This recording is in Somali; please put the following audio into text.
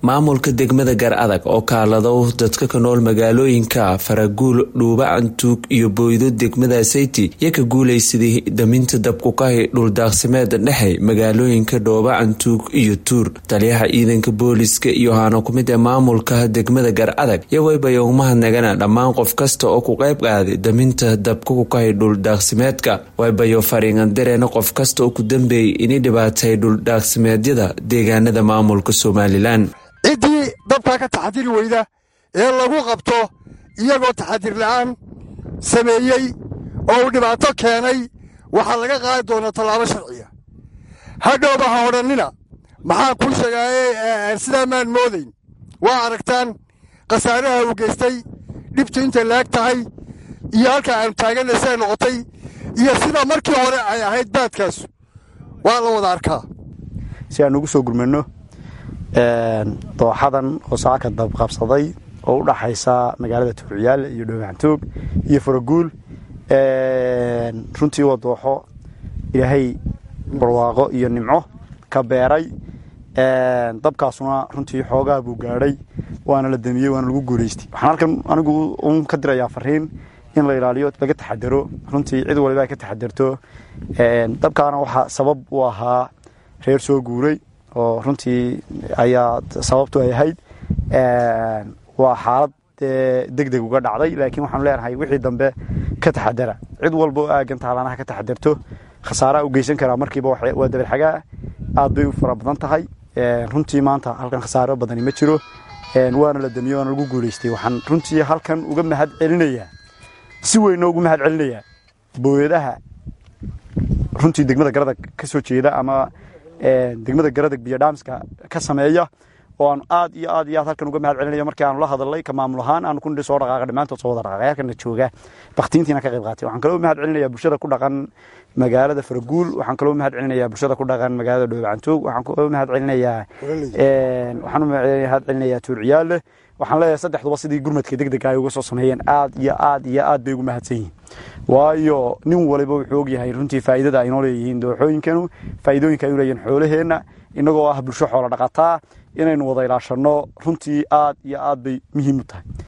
maamulka degmada Garadag oo kaalado dadka ka nool magaalooyinka Faraguul, Dhuuba, Antuug iyo Booydo degmada Sayti yaka guuleysadii daminta dabku ka dhul daaqsimeed dhexe magaalooyinka Dhuuba, Antuug iyo Tuur. Taliyaha ciidanka booliska iyo hano kumida maamulka degmada Garadag yawayba mahadnaqana dhammaan qof kasta oo ku qayb qaaday daminta dabku ka dhul daaqsimeedka. Waybayo fariingan dareena qof kasta oo ku dambeeyay in dhibaatay dhul daaqsimeedyada deegaanada maamulka Somaliland. cidii dabka ka taxadir weyda ee lagu qabto iyagoo taxadir la'aan sameeyay oo dhibaato keenay waxa laga qaadi doonaa talaabo sharciya. hadhowba ha odhanina maxaa ku sheegay sida maan moodayn waa aragtaan qasaaraha uu geystay dhibtu inta laag tahay iyo halka aan taaganaysa noqotay iyo sida markii hore ay ahayd baadkaas waa la wada arkaa si aan ugu soo gurmano dooxadan oo saaka dab qabsaday oo u dhaxaysa magaalada Tuurciyaal iyo Dhuuba, Antuug iyo Faraguul runtii waa dooxo Ilaahay barwaaqo iyo nimco ka beeray dabkaasuna runtii xoogaa buu gaadhay waana la damiyay waana lagu guuleystay. waxaan halkan anigu ka dirayaa fariin in la ilaaliyo laga taxadaro runtii cid waliba ka taxadarto dabkaana waxa sabab u ahaa reer soo guuray oo runtii ayaa sababtu ay ahayd waa xaalad degdeg uga dhacday laakiin waxaan leenahay wixii dambe ka taxadara cid walba aagan taalanaha ka taxadarto khasaara u geysan kara markiiba waa dabar xagaa aad bay u fara badan tahay runtii maanta halkan khasaaro badan ma jiro waana la damiyo waana lagu guuleystay. waxaan runtii halkan uga mahad celinayaa si weyn ugu mahad celinayaa booyadaha runtii degmada Garadag ka soo jeeda ama degmada Garadag biyo dhaamska ka sameeya oo aan aad iyo aad halkan uga mahad celinayo markii aan la hadalay ka maamul ahaan aan ku soo dhaqaaqay dhamaantood soo wada dhaqaaqay halkan jooga baqtiintiina ka qayb qaatay. waxaan kaloo mahad celinayaa bulshada ku dhaqan magaalada Faraguul, waxaan kaloo mahad celinayaa bulshada ku dhaqan magaalada Dhuuba, Antuug, waxaan kaloo mahad celinayaa Tuurciyaal. waxaan leeyahay saddexduba sidii gurmadka degdeg ah uga soo sameeyeen aad iyo aad bay ugu mahadsan yihiin waayo nin waliba wuxuu og yahay runtii faa'iidada ay noo leeyihiin dooxooyinkanu faa'iidooyinka ay u leeyihiin xoolaheena inagoo ah bulsho xoolo dhaqataa inaynu wada ilaashano runtii aad iyo aad bay muhiim u tahay.